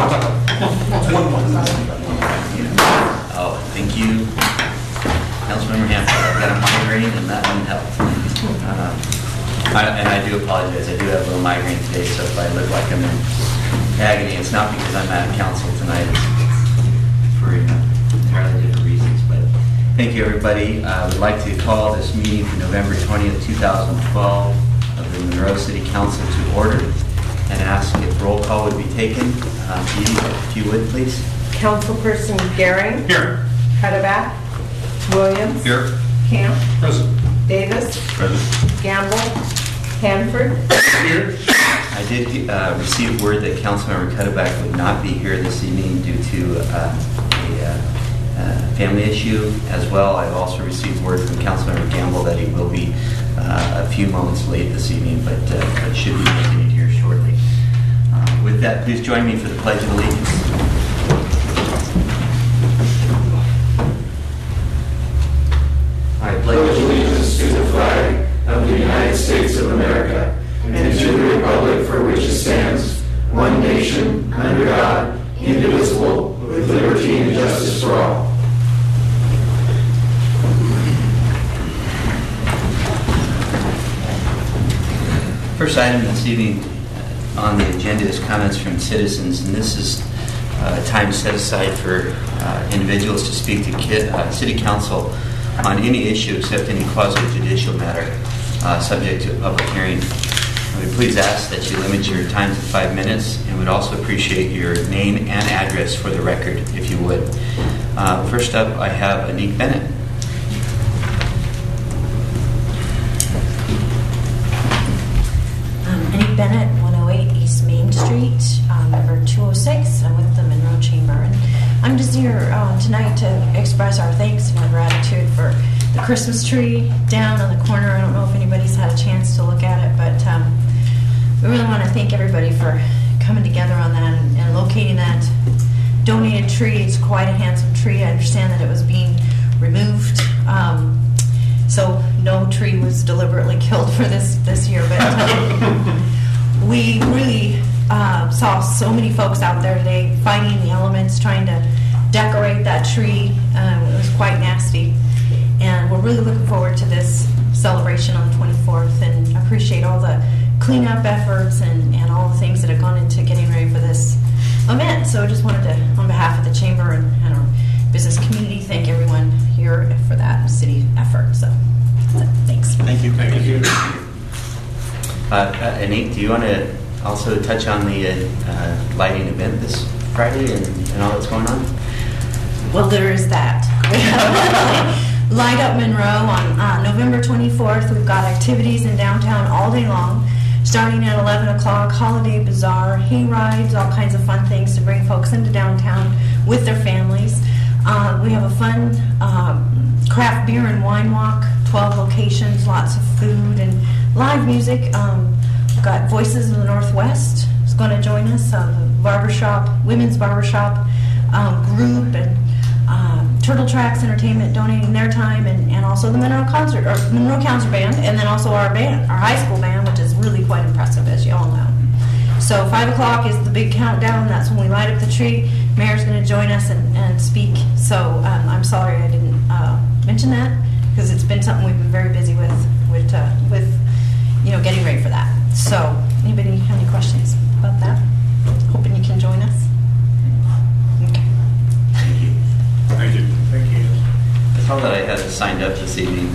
Oh, thank you, Councilmember Hampton. I've got a migraine and that didn't help. And I do apologize. I do have a little migraine today, so if I look like I'm in agony, it's not because I'm at council tonight. It's for entirely different reasons. But thank you, everybody. I would like to call this meeting for November 20th, 2012 of the Monroe City Council to order and ask if roll call would be taken. Edie, if you would, please. Councilperson Gehring. Here. Cuddeback. Williams. Here. Camp. Present. Davis. Present. Gamble. Hanford. Here. I did receive word that Councilmember Cuddeback would not be here this evening due to a family issue as well. I've also received word from Councilmember Gamble that he will be a few moments late this evening, but should be continued here shortly. With that, please join me for the Pledge of Allegiance. I pledge allegiance to the flag of the United States of America and to the republic for which it stands, one nation, under God, indivisible, with liberty and justice for all. First item this evening on the agenda is comments from citizens, and this is time set aside for individuals to speak to City Council on any issue except any quasi-judicial matter subject to a public hearing. I would please ask that you limit your time to 5 minutes, and would also appreciate your name and address for the record, if you would. First up, I have Anique Bennett. Anique Bennett, 108 East Main Street, number 206. I'm with the Monroe Chamber. And I'm just here tonight to express our thanks and our gratitude for the Christmas tree down on the corner. I don't know if anybody's had a chance to look at it, but we really want to thank everybody for coming together on that and locating that donated tree. It's quite a handsome tree. I understand that it was being removed. So no tree was deliberately killed for this year, but we really saw so many folks out there today finding the elements, trying to decorate that tree. It was quite nasty, and we're really looking forward to this celebration on the 24th, and appreciate all the cleanup efforts and all the things that have gone into getting ready for this event. So I just wanted to, on behalf of the Chamber and our business community, thank everyone here for that city effort. So thanks. Thank you. Thank you. Anique, do you want to also touch on the lighting event this Friday and all that's going on? Well, there is that. Light Up Monroe on November 24th. We've got activities in downtown all day long, starting at 11 o'clock, holiday bazaar, hay rides, all kinds of fun things to bring folks into downtown with their families. We have a fun craft beer and wine walk, 12 locations, lots of food and live music. We've got Voices of the Northwest is going to join us, barbershop, women's barbershop group, and Turtle Tracks Entertainment donating their time, and also the Monroe Concert Band, and then also our band, our high school band, which is really quite impressive, as you all know. So 5 o'clock is the big countdown. That's when we light up the tree. Mayor's going to join us and speak. So I'm sorry I didn't mention that, because it's been something we've been very busy with getting ready for that. So anybody have any questions about that? Hoping you can join us. Okay. Thank you. Thank you. Thank you. That's all that I had signed up this evening.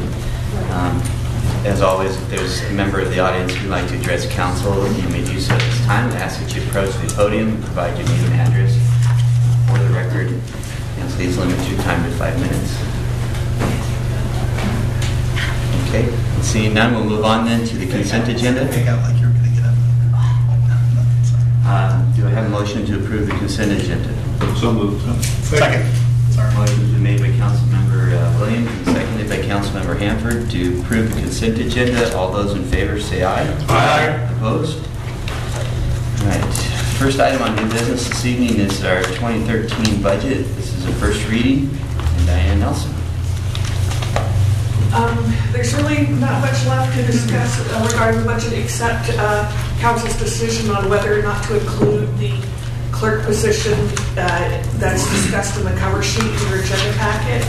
As always, if there's a member of the audience who'd like to address council, you may do so at this time. I ask that you approach the podium and provide your name and address for the record, and please limit your time to 5 minutes. Okay, seeing none, we'll move on then to the consent agenda. Like you're going to get up. Do I have a motion to approve the consent agenda? So moved. Second. Sorry. Motion's been made by Councilmember Williams and seconded by Councilmember Hanford to approve the consent agenda. All those in favor say aye. Aye. Opposed? All right. First item on new business this evening is our 2013 budget. This is a first reading. And Diane Nelson. There's really not much left to discuss regarding the budget except council's decision on whether or not to include the clerk position that's discussed in the cover sheet in your agenda packet.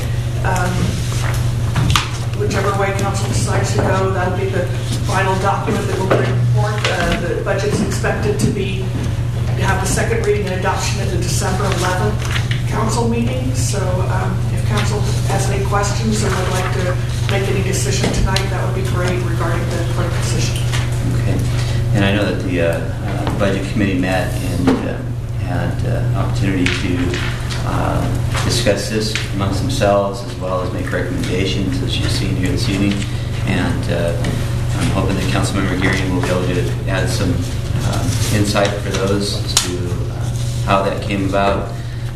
Whichever way council decides to go, that'll be the final document that will bring forth. The budget's expected to have the second reading and adoption at the December 11th council meeting. So if council has any questions or would like to make any decision tonight, that would be great regarding the clerk position. Okay. And I know that the Budget Committee met and had opportunity to discuss this amongst themselves as well as make recommendations, as you've seen here this evening. And I'm hoping that Councilmember Gearing will be able to add some insight for those as to how that came about.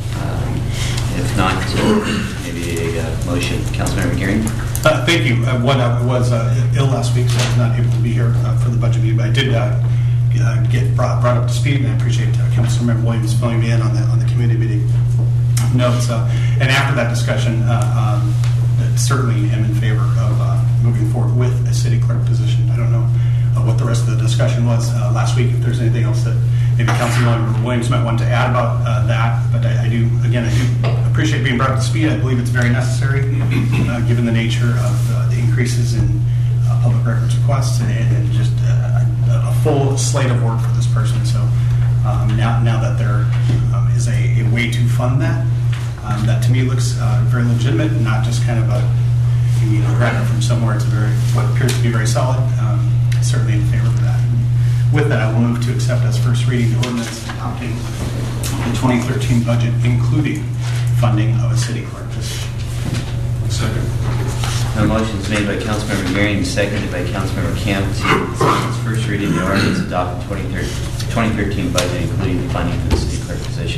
If not, maybe a motion. Councilmember Gearing. Thank you. I was ill last week, so I was not able to be here for the budget meeting, but I did get brought up to speed, and I appreciate Councilmember Williams filling me in on the committee meeting notes. And after that discussion, certainly am in favor of moving forward with a city clerk position. I don't know what the rest of the discussion was last week, if there's anything else that maybe Councilmember Williams might want to add about that. But I do appreciate being brought up to speed. I believe it's very necessary given the nature of the increases in public records requests and just a full slate of work for this person. So now that there is a way to fund that, that to me looks very legitimate and not just kind of a grab it from somewhere. It's what appears to be very solid. Certainly in favor of that. With that, I will move to accept as first reading the ordinance adopting the 2013 budget, including funding of a city clerk position. Second. A motion is made by Councilmember Gearing, seconded by Councilmember Camp to accept its first reading the ordinance adopting 2013 budget, including the funding for the city clerk position.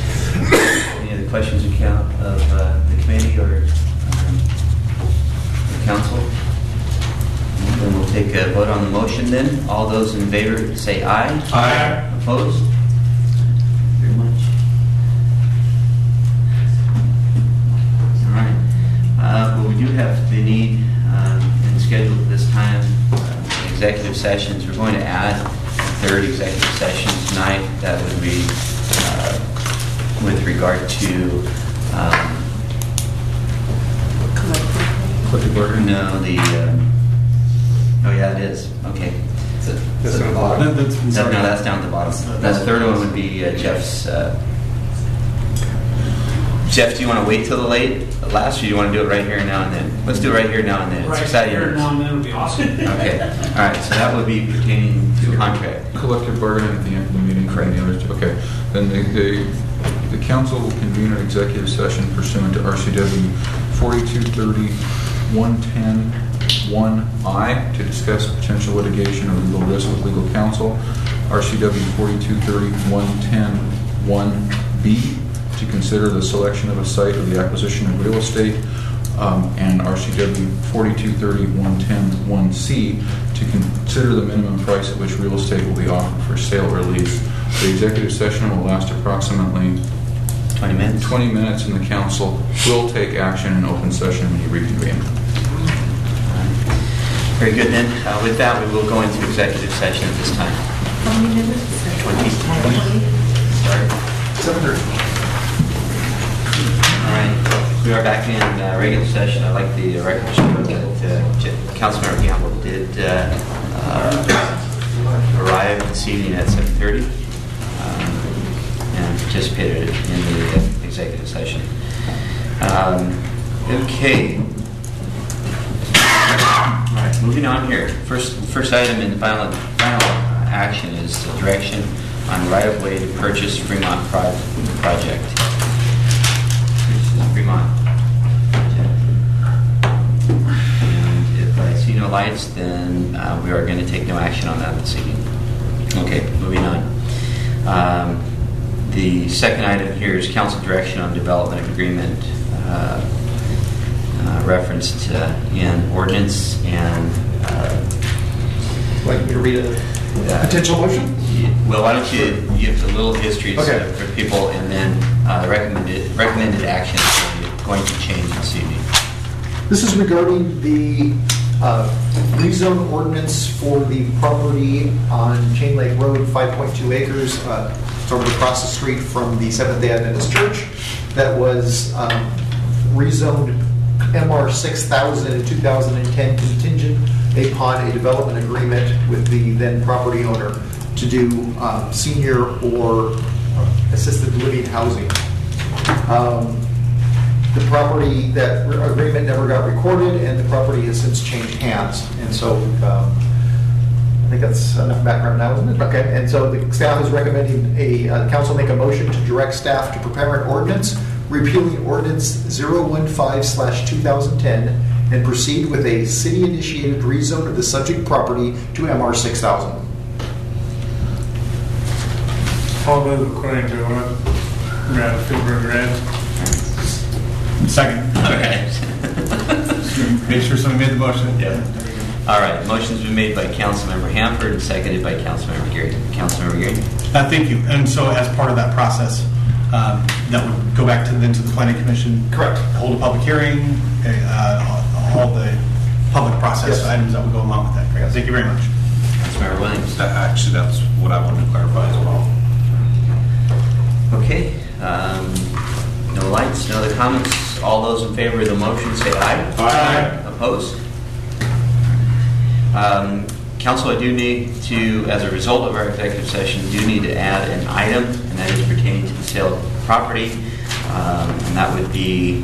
Any other questions of the committee or the council? Then we'll take a vote on the motion then. All those in favor say aye. Aye. Opposed? Very much. All right. But we do have the need and scheduled at this time executive sessions. We're going to add a third executive session tonight. That would be with regard to Collective bargaining. no, oh yeah, it is. Okay. That's on the bottom. No, that's down at the bottom. The third one would be Jeff's. Jeff, do you want to wait till the last, or do you want to do it right here now and then? Let's do it right here now and then. It's exciting. Right here now and then would be awesome. Okay. All right. So that would be pertaining to contract. Collective bargaining at the end of the meeting. Correct. The others. Okay. Then the council will convene an executive session pursuant to RCW 4230-110-1I to discuss potential litigation or legal risk with legal counsel. RCW 4230-110-1B to consider the selection of a site or the acquisition of real estate, and RCW 4230-110-1C to consider the minimum price at which real estate will be offered for sale or lease. The executive session will last approximately 20 minutes. 20 minutes, and the council will take action in open session when you reconvene. Very good. Then, with that, we will go into executive session at this time. How many minutes? 20. Start. 7:30. All right. We are back in regular session. I'd like the record to show that Councilmember Campbell did arrive this evening at 7:30 and participated in the executive session. Okay. All right. Moving on here. First item in the final action is the direction on right-of-way to purchase Fremont project. Fremont. And if I see no lights, then we are going to take no action on that this evening. Okay, moving on. The second item here is council direction on development agreement referenced in ordinance and. Like me to read a potential motion? Well, why don't you give a little history Okay. for people, and then recommended actions are going to change this evening. This is regarding the rezone ordinance for the property on Chain Lake Road, 5.2 acres, It's over across the street from the Seventh-day Adventist Church that was rezoned MR 6000 in 2010 contingent upon a development agreement with the then property owner to do senior or assisted living housing. The property, that agreement never got recorded, and the property has since changed hands. And so I think that's enough background now, isn't it? Okay. And so the staff is recommending council make a motion to direct staff to prepare an ordinance repealing ordinance 015/2010 and proceed with a city-initiated rezone of the subject property to MR 6000. All those according to what Brad Filbert read. Second. Okay. Make sure somebody made the motion. Yeah. All right. Motion's been made by Councilmember Hanford and seconded by Councilmember Gary. Councilmember Gary. Thank you. And so, as part of that process, that would go back to the Planning Commission. Correct. Hold a public hearing, all the public process Yes. items that would go along with that. Great. Thank you very much. Councilmember Williams. Actually, that's what I wanted to clarify as well. Okay. No lights, no other comments. All those in favor of the motion say aye. Aye. Opposed? Council, I do need to, as a result of our executive session, do need to add an item, and that is pertaining to the sale of property. And that would be,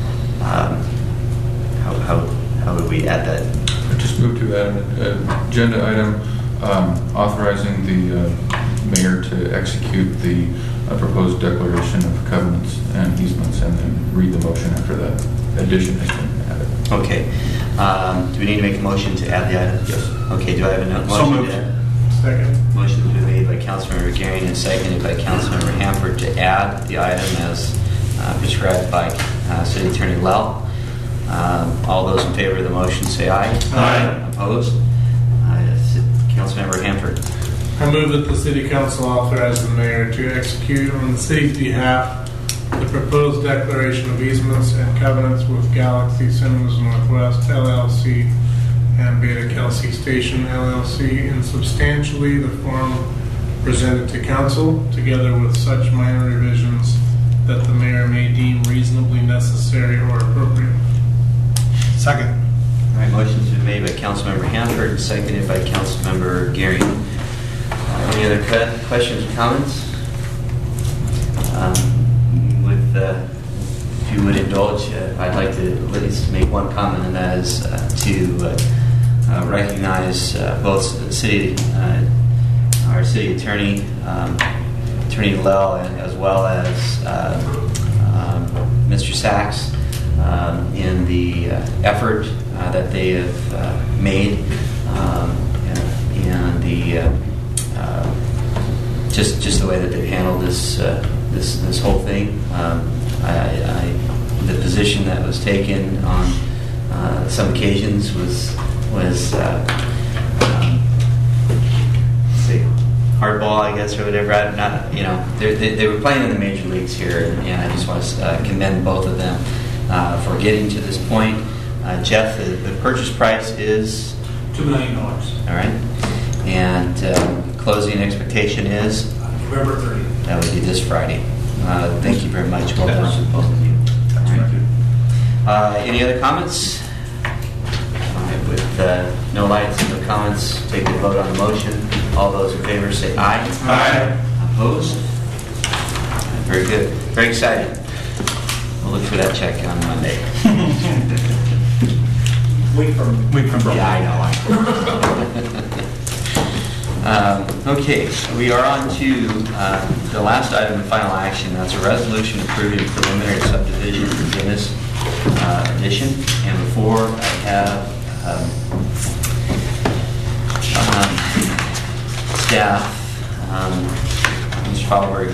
how would we add that? I just moved to add an agenda item authorizing the mayor to execute the proposed declaration of covenants and easements, and then read the motion after that addition has been added. Okay. Do we need to make a motion to add the item? Yes. Okay, do I have a motion? So moved. to add? Second. Motion's been made by Councilmember Gary and seconded by Councilmember Hanford to add the item as prescribed by City Attorney Lell. All those in favor of the motion say aye. Aye. Opposed? Councilmember Hanford. I move that the City Council authorize the mayor to execute on the city's behalf the proposed declaration of easements and covenants with Galaxy Cinemas Northwest LLC and Beta Kelsey Station LLC in substantially the form presented to council, together with such minor revisions that the mayor may deem reasonably necessary or appropriate. Second. All right, motion's been made by Councilmember Hanford and seconded by Councilmember Gary. Any other questions or comments? If you would indulge, I'd like to at least make one comment, and that is to recognize both our city attorney, Attorney Lell, and as well as Mr. Sachs in the effort that they have made, and the just the way that they've handled this whole thing. The position that was taken on some occasions was say hardball, I guess, or whatever. I'm not, they were playing in the major leagues here, and I just want to commend both of them for getting to this point. Jeff, the purchase price is $2 million. All right, and closing expectation is November 30th. That would be this Friday. Thank you very much. Well done to both of you. Any other comments? All right, with no lights and no comments, take the vote on the motion. All those in favor say aye. Aye. Opposed? Very good. Very excited. We'll look for that check on Monday. Week from Yeah, I know. Okay, we are on to the last item of final action. That's a resolution approving preliminary subdivision for Guinness Addition. And before I have staff, Mr. Fowlerberg,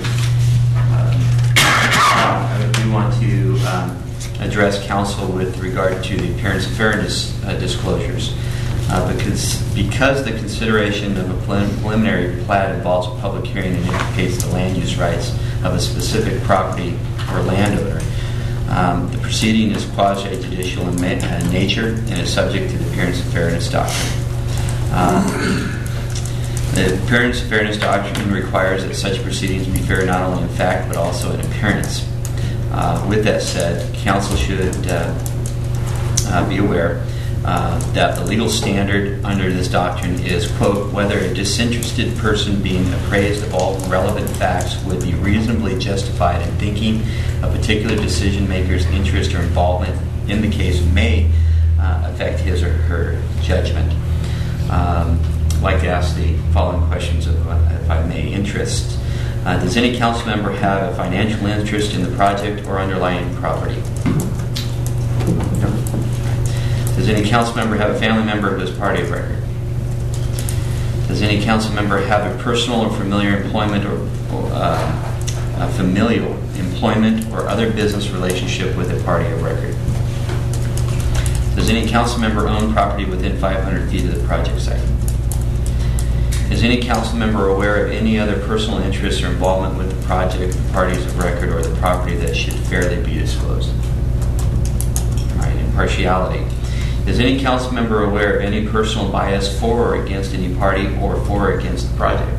I do want to address council with regard to the appearance and fairness disclosures. Because the consideration of a preliminary plat involves a public hearing and implicates the land use rights of a specific property or landowner, the proceeding is quasi-judicial in nature and is subject to the appearance and fairness doctrine. The fairness doctrine requires that such proceedings be fair not only in fact but also in appearance. With that said, council should be aware that the legal standard under this doctrine is, quote, whether a disinterested person being appraised of all relevant facts would be reasonably justified in thinking a particular decision maker's interest or involvement in the case may affect his or her judgment. I'd like to ask the following questions, if I may. Interest. Does any council member have a financial interest in the project or underlying property? No. Does any council member have a family member who is party of record? Does any council member have a personal or familiar employment or familial employment or other business relationship with a party of record? Does any council member own property within 500 feet of the project site? Is any council member aware of any other personal interest or involvement with the project, the parties of record, or the property that should fairly be disclosed? All right, impartiality. Is any council member aware of any personal bias for or against any party or for or against the project?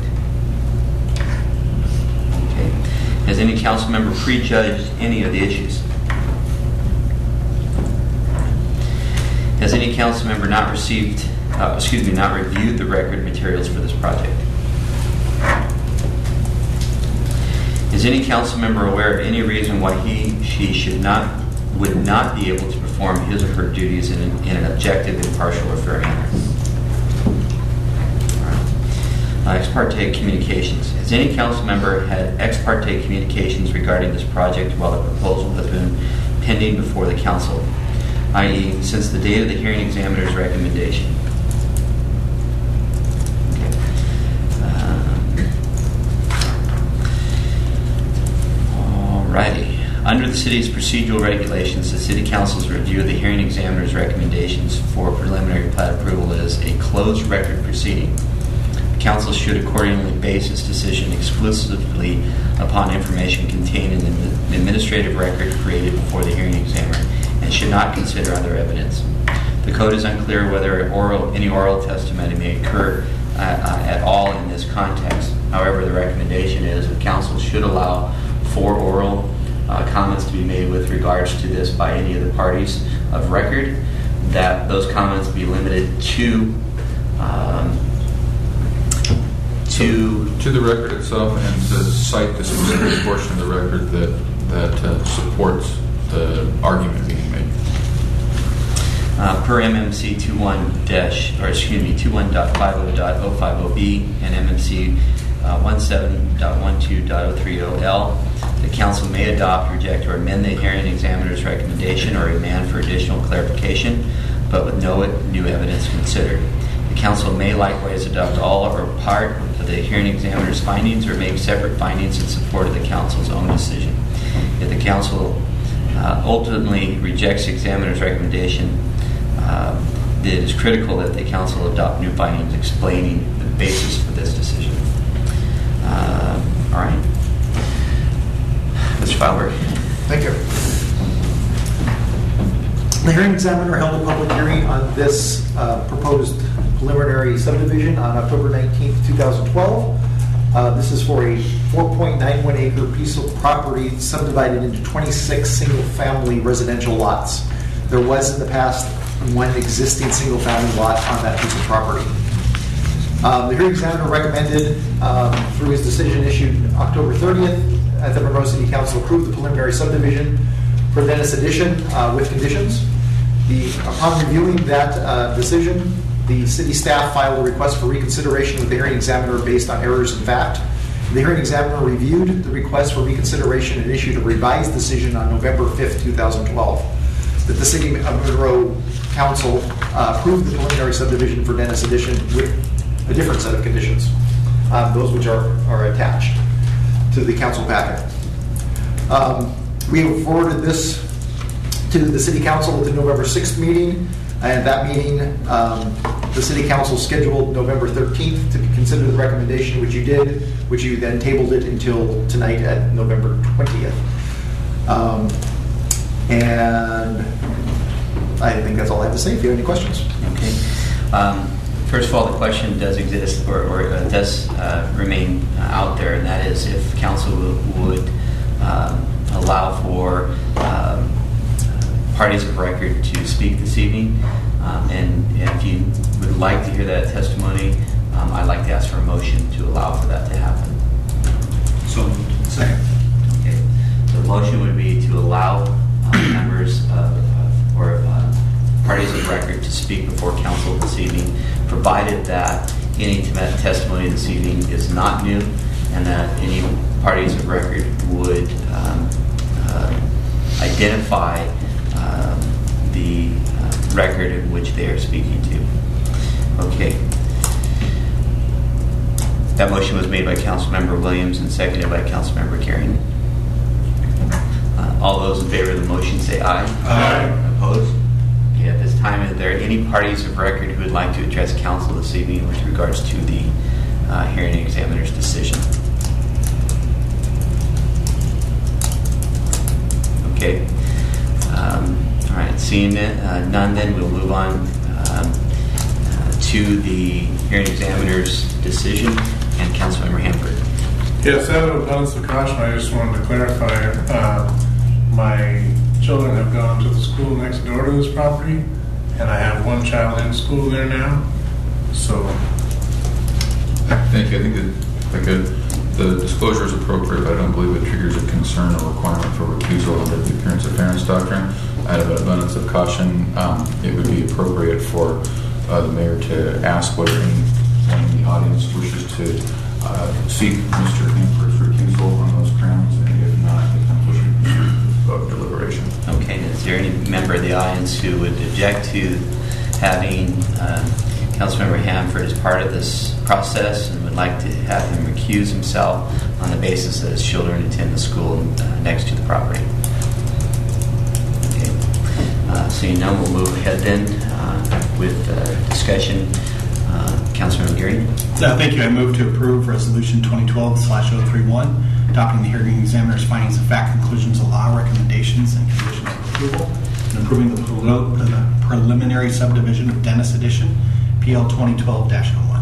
Okay. Has any council member prejudged any of the issues? Has any council member not reviewed the record materials for this project? Is any council member aware of any reason why she would not be able to perform his or her duties in an objective, impartial, or fair manner? Ex parte communications. Has any council member had ex parte communications regarding this project while the proposal has been pending before the council, i.e., since the date of the hearing examiner's recommendation? Alrighty. Under the city's procedural regulations, the city council's review of the hearing examiner's recommendations for preliminary plat approval is a closed record proceeding. The council should accordingly base its decision exclusively upon information contained in the administrative record created before the hearing examiner and should not consider other evidence. The code is unclear whether any oral testimony may occur at all in this context. However, the recommendation is that council should allow for oral comments to be made with regards to this by any of the parties of record, that those comments be limited to the record itself and to cite the specific portion of the record that supports the argument being made. Per MMC 21.50.050B and MMC 17.12.030L, the council may adopt, reject, or amend the hearing examiner's recommendation or remand for additional clarification, but with no new evidence considered. The council may likewise adopt all or part of the hearing examiner's findings or make separate findings in support of the council's own decision. If the council ultimately rejects the examiner's recommendation, it is critical that the council adopt new findings explaining the basis for this decision. All right. Mr. Feilberg. Thank you. The hearing examiner held a public hearing on this proposed preliminary subdivision on October 19th, 2012. This is for a 4.91 acre piece of property subdivided into 26 single-family residential lots. There was in the past one existing single-family lot on that piece of property. The hearing examiner recommended, through his decision issued October 30th, that the Monroe City Council approve the preliminary subdivision for Venice Addition with conditions. Upon reviewing that decision, the city staff filed a request for reconsideration with the hearing examiner based on errors in fact. The hearing examiner reviewed the request for reconsideration and issued a revised decision on November 5th, 2012. That the City of Monroe Council approved the preliminary subdivision for Venice Addition with a different set of conditions, those which are attached to the council packet. We have forwarded this to the City Council at the November 6th meeting, and that meeting, the City Council scheduled November 13th to consider the recommendation, which you did, which you then tabled it until tonight at November 20th. And I think that's all I have to say. If you have any questions. Okay. First of all, the question does exist or does remain out there, and that is if council would allow for parties of record to speak this evening. And if you would like to hear that testimony, I'd like to ask for a motion to allow for that to happen. So, second. Okay. So the motion would be to allow members or parties of record to speak before council this evening, provided that any testimony this evening is not new and that any parties of record would identify the record in which they are speaking to. Okay. That motion was made by Councilmember Williams and seconded by Councilmember Carrion. All those in favor of the motion say aye. Aye. Opposed? Okay, at this time, are there any parties of record who would like to address council this evening with regards to the hearing examiner's decision? Okay. All right, seeing none, then we'll move on to the hearing examiner's decision, and Councilmember Hanford. Yes, out of abundance of caution, I just wanted to clarify. My children have gone to the school next door to this property, and I have one child in school there now. So, Thank you. I think that the disclosure is appropriate, but I don't believe it triggers a concern or requirement for recusal under the appearance of parents doctrine. Out of an abundance of caution, it would be appropriate for the mayor to ask whether anyone in the audience wishes to seek Mr. Hanford's recusal on those grounds, and if not, the council should proceed with deliberation. Okay, is there any member of the audience who would object to having Councilmember Hanford as part of this process and would like to have him recuse himself on the basis that his children attend the school next to the property? Okay, seeing none, we'll move ahead then with discussion. Councilmember Geary. Thank you. I move to approve Resolution 2012/031, adopting the hearing examiner's findings of fact, conclusions of law, recommendations, and conditions of approval, and approving the preliminary subdivision of Dennis Edition, PL 2012-01.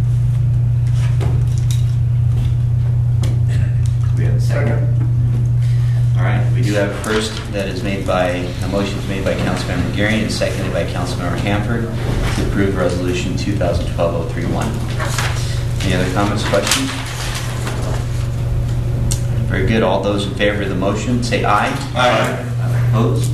We have a second. All right, we do have a first that is made by, a motion is made by Councilmember Geary and seconded by Councilmember Hanford to approve Resolution 2012-031. Any other comments, questions? Very good. All those in favor of the motion say aye. Aye. Opposed?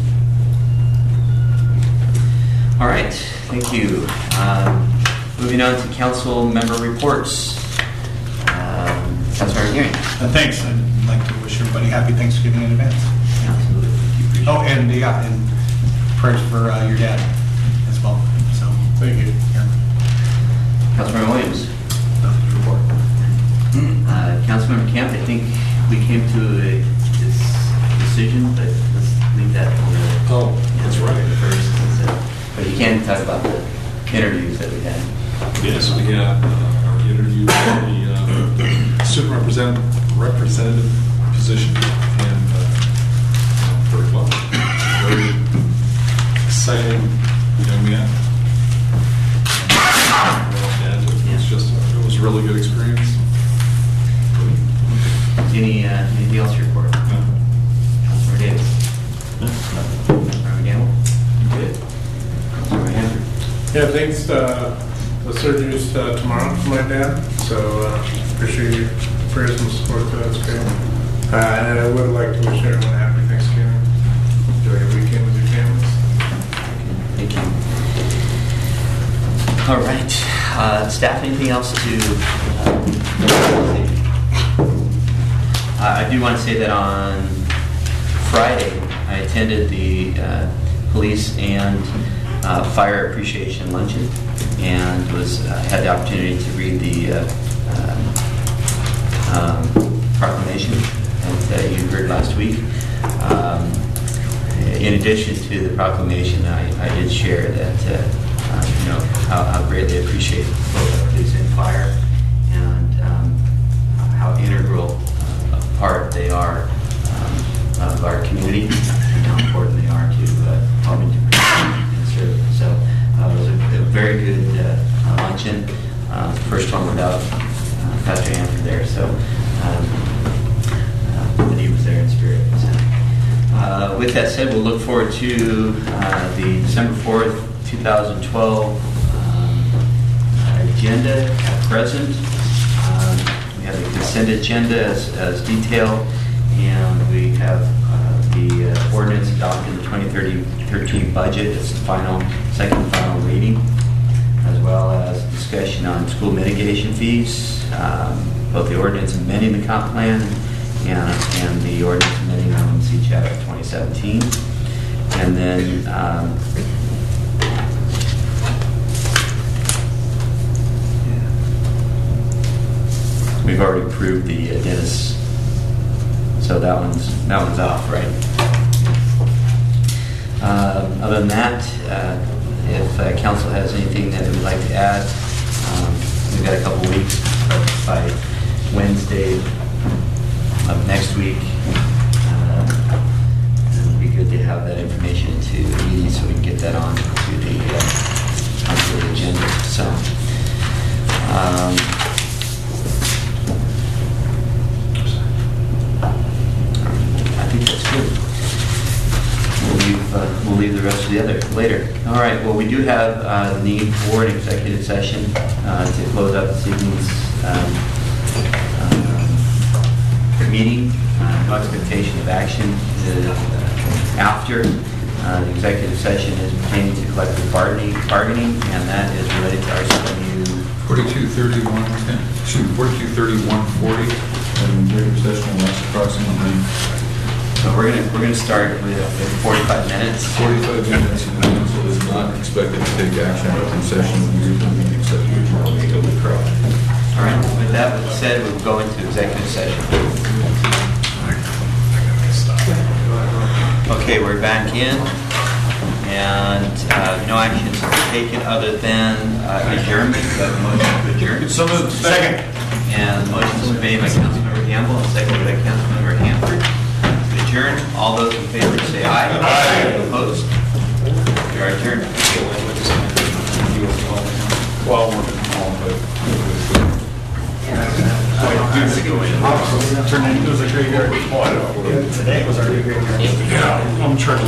All right, thank you. Moving on to council member reports. Councilmember Geary. Thanks. I'd like to wish everybody happy Thanksgiving in advance. Absolutely. Oh, and prayers for your dad as well. So, thank you. Yeah. Councilmember Williams. Report. Councilmember Camp, I think we came to this decision, but let's leave that for that's right. First. But you can talk about the interviews that we had. Yes, we had our interview for the student representative position, and very well, very exciting young man. It was a really good experience. Anything else to report? No. Councilmember Davis. Councilmember Gamble. Good. Councilmember Hanford. Yeah, thanks. The surgery's tomorrow for my dad, so appreciate your prayers and support. That's great. And I would like to wish everyone a happy Thanksgiving. Enjoy your weekend with your families. Thank you. All right. Staff, anything else to I do want to say that on Friday, I attended the police and fire appreciation luncheon and had the opportunity to read the proclamation that you heard last week. In addition to the proclamation, I did share that how greatly I appreciate both police and fire and how integral a part they are of our community and how important they are to helping to protect and serve. So it was a very good luncheon. first one without Pastor Hanford there, so but he was there in spirit. So. With that said, we'll look forward to the December 4th, 2012 agenda at present. We have the consent agenda as detailed, and we have the ordinance adopting the 2013 budget. It's the second final reading, as well as discussion on school mitigation fees, both the ordinance amending the comp plan and the ordinance amending LMC Chapter 2017. And then we've already approved the Dennis, so that one's off, right? Other than that, if council has anything that we'd like to add, we've got a couple weeks, but by Wednesday of next week, it would be good to have that information to the meeting so we can get that onto the agenda. So, I think that's good. We'll leave the rest of the other later. All right. Well, we do have the need for an executive session to close out this evening's meeting. No expectation of action after the executive session is pertaining to collective bargaining, and that is related to RCW 423140, and regular session will last approximately. So we're gonna start with 45 minutes. 45 minutes, and the council is not expected to take action in session except to adjourn the crowd. All right. With that said, we'll go into executive session. Okay, we're back in, and no actions taken other than adjournment. We have a motion to adjourn. So moved. Second. And the motion is made by Councilmember Campbell and seconded by Councilmember Hanford. To adjourn, all those in favor say aye. Aye. Opposed? We are adjourned. Well, we're all, but. Turn it into a graveyard. Today was already a graveyard. Yeah, I'm charging.